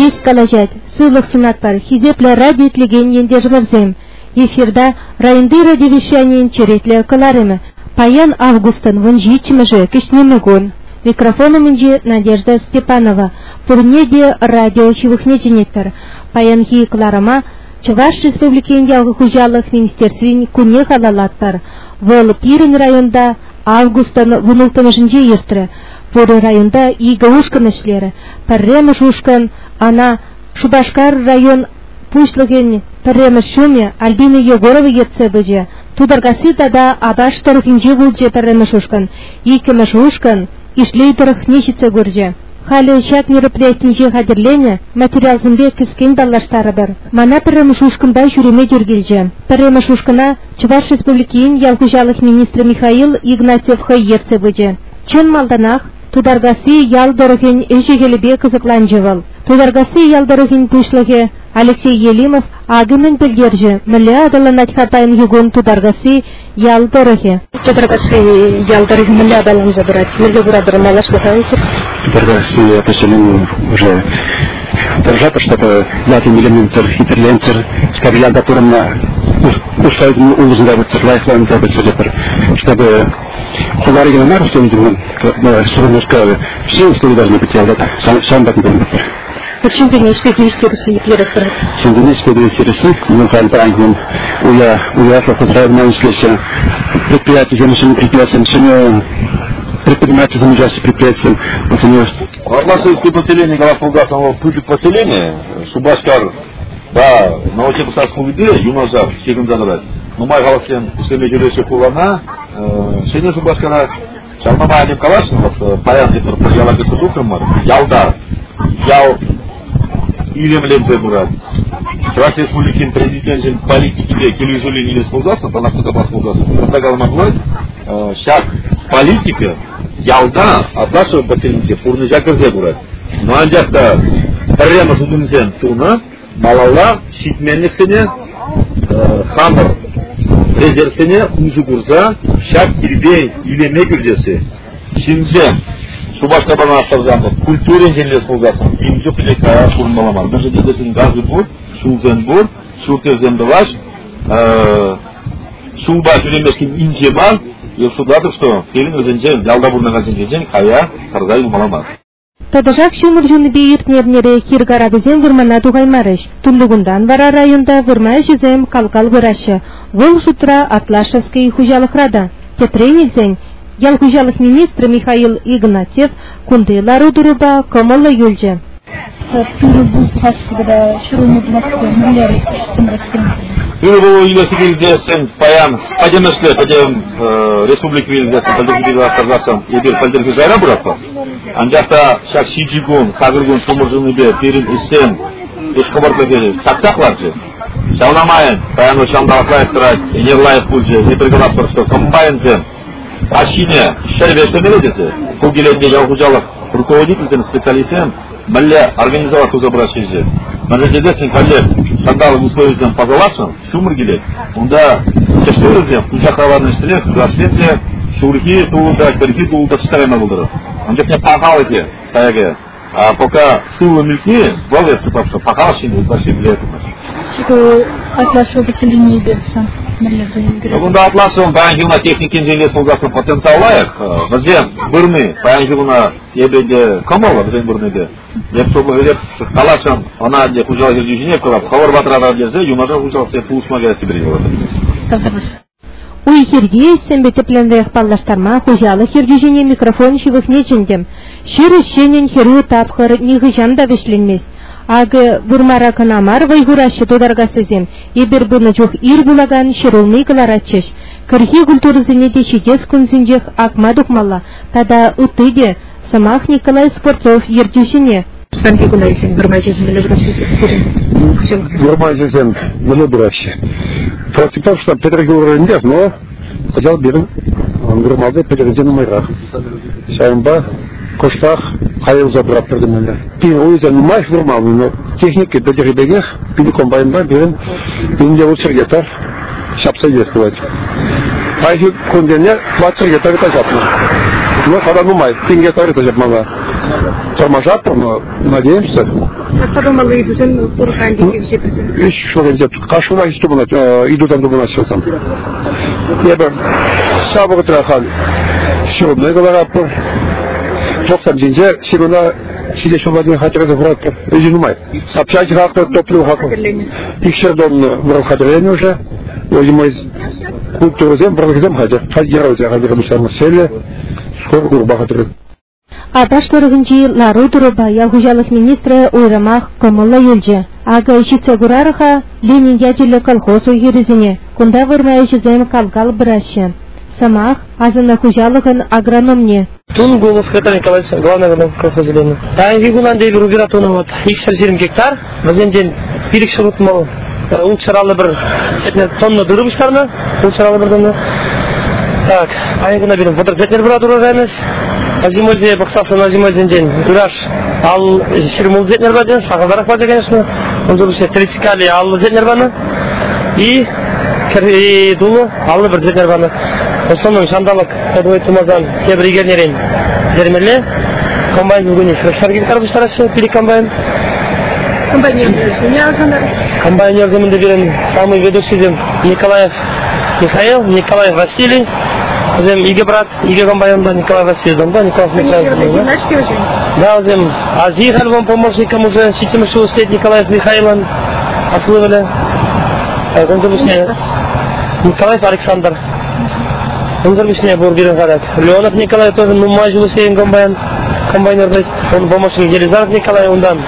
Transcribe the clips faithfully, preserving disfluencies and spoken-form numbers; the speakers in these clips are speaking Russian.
Приз калажат, сыйлық сунат бар, хизепле ради итлеген енде жмырзем. Эфирда районды радиовещаниен черетле кыларымы. Паян Августын вынжичимыжы кишнемегон. Микрофонымынже Надежда Степанова. Пурнеде радио чивыхне женеттер. Паян хикларыма Чуваш Республикин ялгы хужалых министерствен куне халалаттар. Вол Пирин районда Августын вынылтымыжынже ертірі. Пуры районда игі ушкан ішлері. Парремыш ушкан, ана Шубашкар район пушлыген парремыш шуме Альбина Егорова етсе бөже. Тударгасы да абаш тұрғынже бұлже парремыш ушкан. Икімыш ушкан ишлей тұрық нешіце көрже. Халі шак мероприятинже қадірлене материал зімбе кіскен баллаштары бар. Мана парремыш ушканда жүреме дергелже. Парремыш ушкана Чуваш Республикин ялгужалық министрі Михаил Игнатьев етсе бөже. Чын малданақ Тударгасы ялдырығын ежегелебе қызықланжывал. Тударгасы ялдырығын пүшлігі Алексей Елимов агымен білдерже. Мүлі адаланат хатайын югун Тударгасы ялдырығы. Тударгасы ялдырығын мүлі адалан забирать. Мүлі бұрадыры малашты қайсыр? Тударгасы поселение уже держата, чтобы ятин элементер, итальянцер, скорее которым устроить улузында быть лайфлайн забыть, чтобы Хуларигина на русском языке все условия должны быть ялдата. Сам так не будет. Почему ты не успеешь довести Россию первых? Чем не успеешь довести Россию? Мы хотим правильно. Уя, уя, поздравляю на услышание. Предприятие, замешанное предприятием, сегодня предприниматель замешанный предприятием. Орласовское поселение, Галасполгасового путь поселения, Шубашкар, да, на Новосибирском виде, Юнозар, Шегензанрад. Но мой голосен, если мы делаем кулана, сегодня Шубашкара, Шармабай не калаш, вот паян это проявляла государство, ялда, ял, или млезе бурат. Чуваш республикин президент политики де келюзулин или сползасан, то нафта кабас сползасан. Протагал маглой, шаг политика, ялда, от нашего поселения пурны жакерзе бурат. Но анжакта прямо судунзен туна, малала, шитменник сене, хамр. Резервсене узу курса, шак ирбей или мекюрдесі. Шинзе, Шубашка бана астарзанды, культурен женлес болгасын. Имдю пилекая курмаламар. Бірже дезесін газы бұр, шулзен бұр, шултерзен бұлаш, шулба жүремешкен инже бар, ел шудатыр, что келін өзенжен, ялда бұрнаған женжен, қая, қарзай ұмаламар. Тадажак шумыр жүні бейірт нернері хиргарадызен вырмана туғаймарыш. Түрлігіндан вара районда вырмай жезем калкал вырашы. Вол шутра атлашевский хужалықрада. Тетренедзен, ял хужалық министр Михаил Игнатьев кундылары дұрыба комылы юлжы. Түрі бұл қасығыда шырылмы бұлақы мүлері үстімірекстен. Түрі бұл үйлесі келізесін паян, падемешле, падем республика келізесін, пәлдергі атқарзасын, егер пәлдергі жайра бұрақы. Анжақта шак шиджигун, сағыргун, шумыржыны бе, перін істен, ешқыбырды бері, сақсақлар же. Шаунамайын, паян өшамдалық лайық тұрайт, енер лайық бұл же, епіргілап тұрышты, комбайын зен. Ашине, шәрбешті меледесі, бұл келетінде жалғыжалық руководитель специалистен, мәлі организовать узабраши же. Мәледезесін кәлеп, шандалық условиесен пазаласын, шумыр келет. Онда кештөрізен, құжақаларын іштілек, ғасветле, шурхи тулуда, кірхи тулуда читарайма бұлдыры. Он не пахал эти саяги. А пока силы мельки, было потому что пахал шине, вообще влияет. Что атласу поселение берется? Он да атласу, он баян на технике инженерии сползался потенциал лайк. Возем бырны, баян на ебеде комола, возем бырны де. Я все говорю, что калашем, она где хужала инженер, когда хавар батрада держи, юмажа хужал себе пулшмага себе делает. Уй хирге сәмбе теплендех паллаштарма хужалы хирдежене микрофон шивыхне чендем. Ширы шенен хиру тапхыр нихыжан да вешленмес. Ағы вырмара канамар вайгурашы тодарга сезем. Ебер бұны жоқ ир булаган ширулны кыларатчыш. Кырхи культурызыне де шидес күнзінжех акма дұқмалла. Тада ұтыде самах Николай Скворцов ердежене. Сәмбе күнайсен вырмай жезім білі бұрасы сирен. Вырмай жезім білі бұрасы. Против что Петрогор нет, но хотел берем громады переведены майрах. Шаймба, коштах, хайыл забрать передумали. Первый занимаюсь громады, но техники до деревьев, пили комбайнба, берем, пили лучше гитар, шапса есть бывает. А если конденер, двадцать гитар это жапно. Ну, когда ну май, пин гитар это жапмала. Тормозат, но надеемся. Кадамалы идузен урхан диye bir şey bizim. Hiç şöyle yaptık. Kaşıma hiç de buna idudan da buna çalışsam. Ya ben sabır trakan. Şu ne kadar yaptım. doksan cince şurada Şile şovadın hatırı bıraktı. Üzülmay. Sapşacı hakkı toplu hakkı. İkişer donlu bırak hatırlayın уже. Oyumuz kulturuzem bırakızem hadi. Hadi yaravuz ya hadi konuşalım. Söyle. Скоро kurba hatırı. Абаштырыгынчи Ларудуруба Яхужалык министры уйрамах Комылла Юльче. Ага ищица гурараха Ленин ядерлі колхоз уйгерізіне. Кунда вырмай жызем калгал браще. Самах азына хужалыгын агрономне. Тун Гулов Петр Николаевич, главный агроном колхоза Ленина. А Вигулан Дейбер Убиратуна вот икшер жирим гектар. Вазенден пирик шурут мол. Улчаралы бір сетне тонна дырыбыштарына. Улчаралы бір тонна. Так, айгуна берем. Вот зетнер брат урожайность. А зимой здесь боксался на зимой день ураж. Ал ширмул зетнер баден, сахазарах баден, конечно. Он думает, что тридцать кали ал зетнер бана. И и дулу аллы бір зетнер бана. В основном шандалык подвой тумазан кебригернерин дермеле. Комбайн бүгүнү шар гектар быштарасы пили комбайн. Комбайнер не алсандар. Комбайнер земинде берен самый ведущий дем Николаев Михаил, Николаев Василий. Зем иге брат, иге комбайнда Николай Васильевич, да, Николай Николаевич. Да, зем Азир альбом помощником уже сетимышу след Николаев Михайловн ослывали. Он забысне Николаев Александр. Он забысне был бирен гадак. Леонов Николай тоже, ну майже усеян комбайн, комбайнер есть. Он помощник Елизаров Николай, он дан.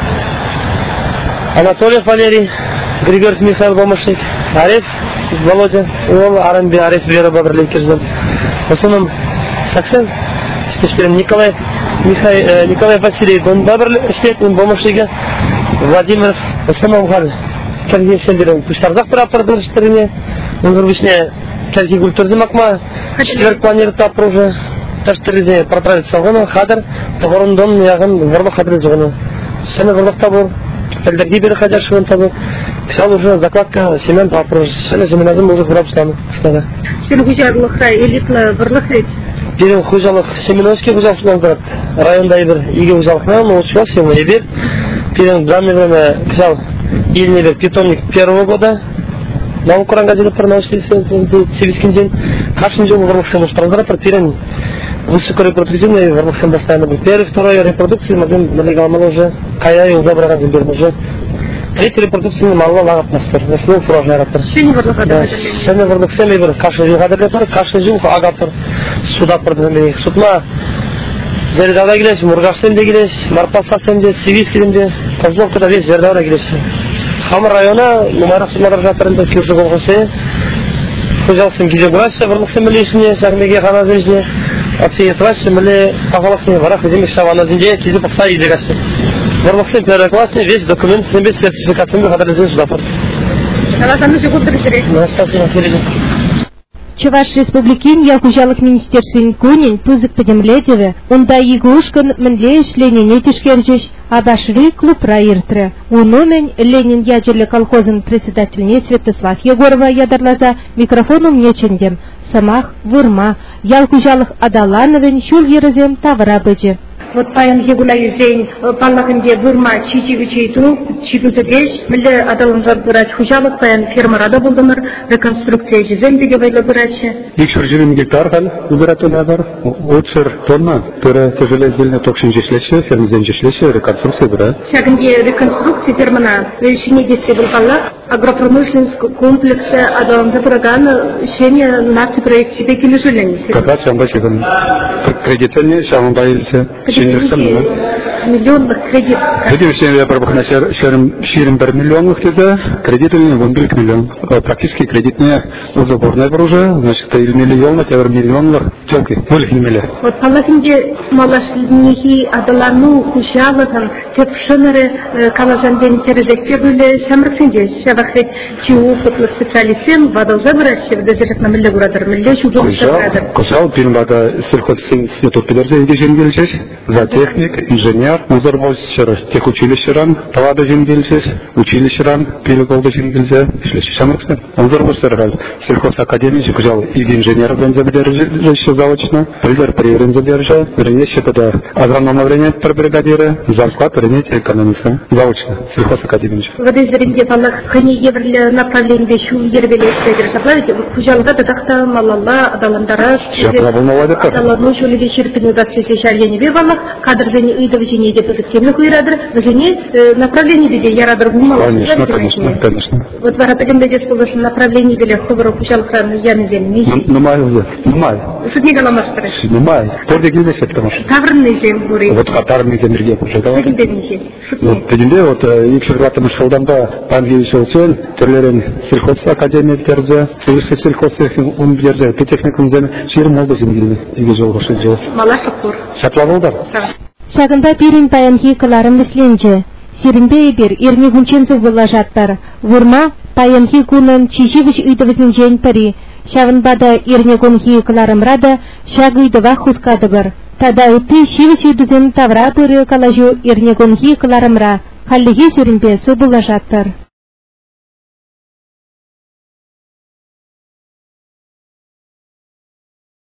Анатольев Валерий, Григорьев Михаил помощник, Ареф Володя, ол Арамби Ареф Вера Бабрлей Кирзан. В основном Саксен, теперь Николай, Михай, э, Николай Васильевич, он Бабрлей, он помощник, Владимир, в основном Галь, Киргизия Сендерин, Пуштарзах прапор в стороне, он вырвешне, Киргизия культуры Макма, четверг планирует тапр уже, Таштырызе, протравить Салгона, Хадр, Тагорындон, Яган, Варло Хадр Зона. Сами Варло Табор. Эльдерги бери ходят швен табу. Писал уже закладка семян вопрос. Сами семеназым уже в рабстану. Сен хужалых элитла барлыхрет. Перем хужалых семеновский хужалых лонград. Районда ибер иге хужалыхна, но учился его ибер. Перем данное время писал Ильнибер питомник первого года. На Украин газете проносили сельский день. Каждый день варлыхсем уж разрапор перем. Высокорепродуктивный варлыхсем постоянно был. Первый, второй репродукции мазем налегал мало уже. Кая и забрал зембер уже. Третий репродукции мало лагат наспер. Веснул фуражный раптор. Шени варлыхадыр. Шени варлыхсем ибер кашный вилгадыр лепар, кашный жил агатыр. Суда продвинули. Судма Зердава гилеш, Мургашсем де гилеш, Марпасасем де, Сивиским де, Козловкада весь Зердава гилеш. Хамар района, Нумайрах судмадар жатырында кюржы болғысы. Хужалсым гидеография варлыхсем лишне, Сармеге хана земжне. Отсеятлась, мы похвалахне варах земли шавана земле, кизи покса и дегасы. Варлыхсем первоклассный весь документ земли сертификацией хадализен сюдапар. Спасибо, Серега. Чуваш республикин Яхужалык министерствен кунин пузык подемледеве, онда игушкан менлееш Ленин этишкерджеш, абашри клуб раиртре. Уномен Ленин ядерлі колхозын председательне Святослав Егорова ядарлаза микрофоном нечендем. Самах, вырма, Яхужалых адалановен шул ерезем тавра быджи. Вот паян егула юзейн паллахынде вырма чичиги чейту, чигузы деш, милли адалын зад бұрат хужалык паян фермарада болдымыр, реконструкция жезем деге байлы бұрачы. Икшер жирим гектар хал, убиратуна бар, отшер тонна, түрі тяжеледельне токшин жешлеші, фермизен жешлеші, реконструкция бұра. Шагынде реконструкция фермана, велшине десе бұлғалақ, агропромышленский комплексы адалын забыраган, шене наци проект себе кележулен. Катат шамба шегін, кредительне шамба елсе. Миллионных кредит. Кредит все я пробовал шерим шерим бір миллионных теза, кредитный он бір миллион. Практически кредитные заборная уже, значит, это миллион, это миллионных телки, более миллион. Вот палатинде малашнихи адалану хужалыгын тепшыныры калажанбен терезекке были шамрыксенде, шабахрет чиу фотлы специалистен вадалза выращив, даже как на милле бурадыр, милле чудо бурадыр. Кушал, пирмада сельхозинститут педерзе иде жеңгелчеш, за техник, инженер, инженер, назар болсыр, тех училищеран, талады жеңгелсіз, училищеран, пилголды жеңгелзе, шлеші шамырксын. Назар болсыр, сельхоз академии, жекужал, иги инженер бензобедержи заочно, придер приверензобержи, вернее, считада агронома время per бригадиры, зарсклад время экономиста, заочно, сельхоз академии. В этой зренде палах хани еврли направление бешу ербелеште державлять, кужалда датахта малалла адаландара, адалану шули вещерпину дастесе шальяне бевалах, кадр зани идовжине депозит темных уйрадр, зани направление беде ярадр гумала. Конечно, конечно, конечно. Вот в Арапагенде используется направление беде ховару кужалхан янзем мизи. Нумай уже, нумай. Судни галамастыры. Нумай. Порде гильдесе, потому что. Таврный зем бури. Вот катарный зем рге пушетал. Тегинде мизи. Вот тегинде вот икшерглатым шылдамда пангевич олчен, терлерен сельхоз академия терзе, сельхоз сельхоз ун берзе, техникум зем, шир молду земгилди. Иге жол башы жол. Малашыкур. Шатлавылдар. Шагында пирин паянхи кыларым мисленже. Сиринбе бир ирни гунченцу вылажаттар. Вурма паянхи кунын чиживич ыдывызын жен пари. Шавынбада ирни гунхи кыларым рада шагыйдыва хускады бір. Тада үтті шивич ыдызын тавра туры калажу ирни гунхи кыларымра. Халлиги сиринбе су вылажаттар.